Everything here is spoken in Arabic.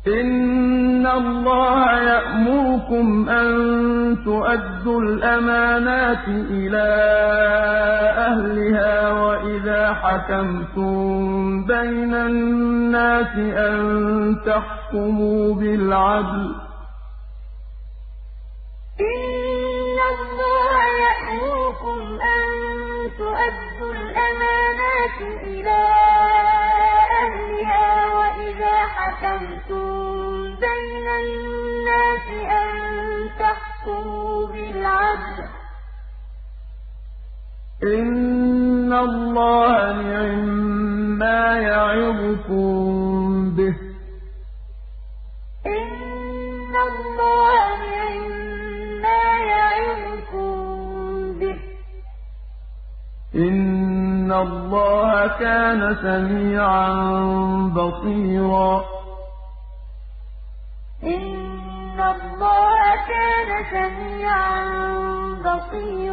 إِنَّ اللَّهَ يَأْمُرُكُمْ أَن تُؤَدُّوا الْأَمَانَاتِ إِلَىٰ أَهْلِهَا وَإِذَا حَكَمْتُم بَيْنَ النَّاسِ أَن تَحْكُمُوا بِالْعَدْلِ ۚ إِنَّ اللَّهَ يَأْمُرُكُمْ أَن تُؤَدُّوا الْأَمَانَاتِ إِلَىٰ أَهْلِهَا وَإِذَا حَكَمْتُم بَيْنَ النَّاسِ أَن تَحْكُمُوا بِالْعَدْلِ ۚ إِنَّ اللَّهَ نِعِمَّا يَعِظُكُم بِهِ ۗ إِنَّ اللَّهَ نِعِمَّا يَعِظُكُم بِهِ ۗ إِنَّ اللَّهَ كَانَ سَمِيعًا بَصِيرًا إِنَّ اللَّهَ كَانَ سَمِيعًا بَصِيرًا